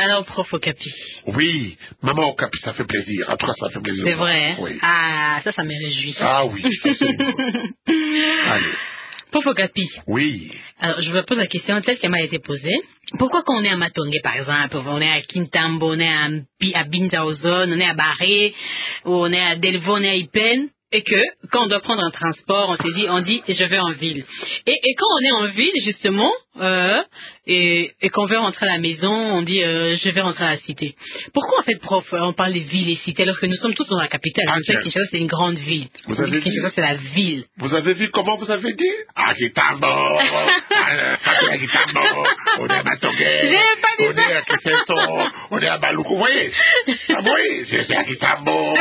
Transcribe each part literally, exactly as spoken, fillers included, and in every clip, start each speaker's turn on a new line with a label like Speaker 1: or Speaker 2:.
Speaker 1: Alors, prof Okapi.
Speaker 2: Oui, maman Okapi, ça fait plaisir. En tout cas, ça fait plaisir.
Speaker 1: C'est vrai, hein?
Speaker 2: Oui.
Speaker 1: Ah, ça, ça me réjouit.
Speaker 2: Ah oui, allez.
Speaker 1: Prof Okapi.
Speaker 2: Oui.
Speaker 1: Alors, je vous pose la question telle qu'elle m'a été posée. Pourquoi quand on est à Matongé, par exemple, on est à Kintambo, on est à, à Binzaozone, on est à Barré, ou on est à Delvaux, on est à Ipen, et que quand on doit prendre un transport, on se dit, on dit, je vais en ville. Et, et quand on est en ville, justement, euh, et, et qu'on veut rentrer à la maison, on dit, euh, je vais rentrer à la cité. Pourquoi, en fait, prof, on parle des villes et cités, alors que nous sommes tous dans la capitale?
Speaker 2: Ah,
Speaker 1: vous savez que Kinshasa, c'est une grande ville.
Speaker 2: Vous
Speaker 1: on
Speaker 2: avez
Speaker 1: dit que Kinshasa,
Speaker 2: vu?
Speaker 1: c'est la ville.
Speaker 2: Vous avez vu comment vous avez dit? Ah, Kitambo, à Kitambo, on est à Matongé, on est à Kessenso, on est à Baloukou, vous voyez? Ah oui, c'est à Kitambo.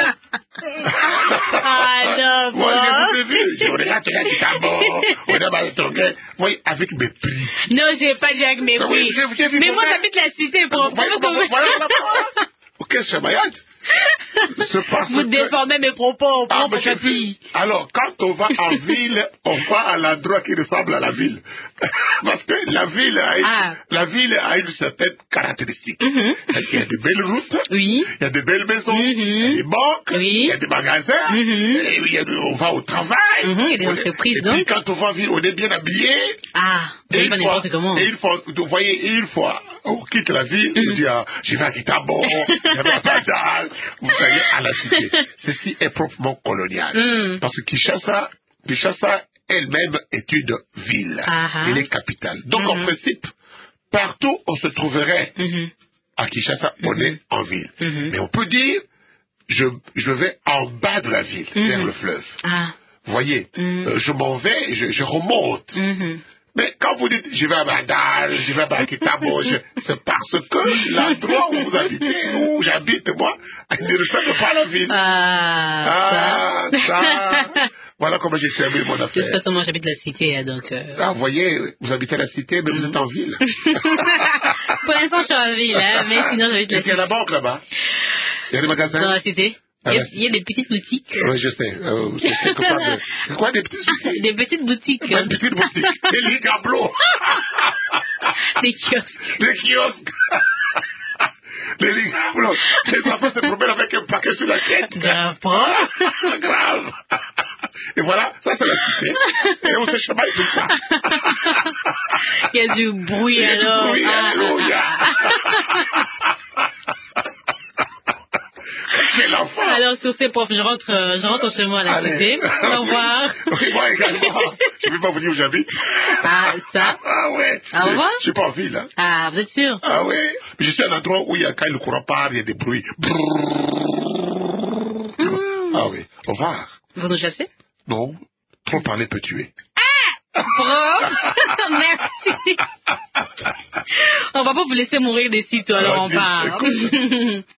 Speaker 1: Ah non,
Speaker 2: moi, je vous ai vu, je regarde à Kitambo, on est à Matongé, vous voyez, avec mépris.
Speaker 1: Non, je n'ai pas dit avec mépris.
Speaker 2: Oui, j'ai- j'ai vu
Speaker 1: Mais
Speaker 2: mon
Speaker 1: moi,
Speaker 2: père.
Speaker 1: j'habite la cité, prof.
Speaker 2: Voilà, voilà, voilà, voilà. Ok, c'est Mayad. C'est parce
Speaker 1: Vous
Speaker 2: que...
Speaker 1: déformez mes propos,
Speaker 2: Ah,
Speaker 1: prof
Speaker 2: mais j'ai
Speaker 1: Okapi.
Speaker 2: vu. Alors, quand on va en ville, on va à l'endroit qui ressemble à la ville. Parce que la ville a une,
Speaker 1: Ah.
Speaker 2: la ville a une certaine caractéristique.
Speaker 1: Mhm.
Speaker 2: Il y a de belles routes,
Speaker 1: Oui.
Speaker 2: il y a de belles maisons,
Speaker 1: Mhm.
Speaker 2: il y a des banques,
Speaker 1: Oui.
Speaker 2: il y a des magasins,
Speaker 1: Mhm.
Speaker 2: et il y a de- on va au travail.
Speaker 1: Mhm, il y a des
Speaker 2: On est-
Speaker 1: entreprises,
Speaker 2: Et puis
Speaker 1: donc.
Speaker 2: quand on va en ville, on est bien habillé.
Speaker 1: Ah, vous
Speaker 2: Et
Speaker 1: savez
Speaker 2: une
Speaker 1: pas
Speaker 2: fois,
Speaker 1: n'importe comment.
Speaker 2: et une fois, vous voyez, une fois, on quitte la ville, on dit, ah, je vais à Kitabo, je vais à Badal, vous voyez, à la cité. Ceci est proprement colonial.
Speaker 1: Mm.
Speaker 2: Parce que Kinshasa, Kinshasa elle-même est une ville.
Speaker 1: Ah ah.
Speaker 2: Elle est capitale. Donc,
Speaker 1: Mhm.
Speaker 2: en principe, partout où on se trouverait
Speaker 1: Mhm.
Speaker 2: à Kinshasa, on est en ville.
Speaker 1: Mhm.
Speaker 2: Mais on peut dire, je, je vais en bas de la ville,
Speaker 1: Mhm.
Speaker 2: vers le fleuve.
Speaker 1: Ah.
Speaker 2: Vous voyez,
Speaker 1: Mhm.
Speaker 2: euh, je m'en vais, je, je remonte.
Speaker 1: Mhm.
Speaker 2: Mais quand vous dites, je vais à Badal, je vais à Bakitabo, je- c'est parce que l'endroit où vous habitez, où j'habite, moi, ne ressemble pas à la ville.
Speaker 1: Ah,
Speaker 2: Ah,
Speaker 1: ça.
Speaker 2: ça. Voilà comment j'ai fermé mon
Speaker 1: De
Speaker 2: affaire.
Speaker 1: toute façon, moi, j'habite la cité, hein, donc... euh,
Speaker 2: Ah, vous voyez, vous habitez la cité, mais vous êtes en ville.
Speaker 1: Pour l'instant, je suis en ville, hein, mais sinon, j'habite la
Speaker 2: Et puis, il y a
Speaker 1: cité.
Speaker 2: la banque là-bas. Il y a des magasins.
Speaker 1: Dans la cité.
Speaker 2: Ah,
Speaker 1: Il y a,
Speaker 2: la
Speaker 1: il y a des petites boutiques.
Speaker 2: Oui, je sais. Euh, c'est quelque part de... C'est quoi des petites boutiques?
Speaker 1: Des petites boutiques.
Speaker 2: Des petites boutiques. Des ligues à blot.
Speaker 1: Des kiosques.
Speaker 2: Des kiosques. Les ligues à blot. Les enfants se promènent avec un paquet sur la tête.
Speaker 1: Grave, prof.
Speaker 2: Grave. Et voilà, ça c'est la cité. Et on se chamaille tout ça.
Speaker 1: Il y a du bruit
Speaker 2: Il y a du
Speaker 1: alors.
Speaker 2: bruit,
Speaker 1: Ah,
Speaker 2: alléluia.
Speaker 1: ah, ah.
Speaker 2: Quel enfant.
Speaker 1: Alors sur ces profs, je rentre, euh, je rentre chez moi à la
Speaker 2: Allez.
Speaker 1: cité. Au revoir.
Speaker 2: Oui, moi également. Je ne vais pas vous dire où j'habite.
Speaker 1: Ah, ça.
Speaker 2: Ah ouais.
Speaker 1: Au revoir.
Speaker 2: Je suis pas en ville. Hein.
Speaker 1: Ah, vous êtes sûr?
Speaker 2: Ah ouais. Mais je suis à un endroit où il y a, quand le courant part, il y a des bruits. Ah oui. Au revoir.
Speaker 1: Vous nous chassez?
Speaker 2: Non. Trop parler peut tuer.
Speaker 1: Prof. Merci. On va pas vous laisser mourir des sites, alors on
Speaker 2: Vas-y,
Speaker 1: part.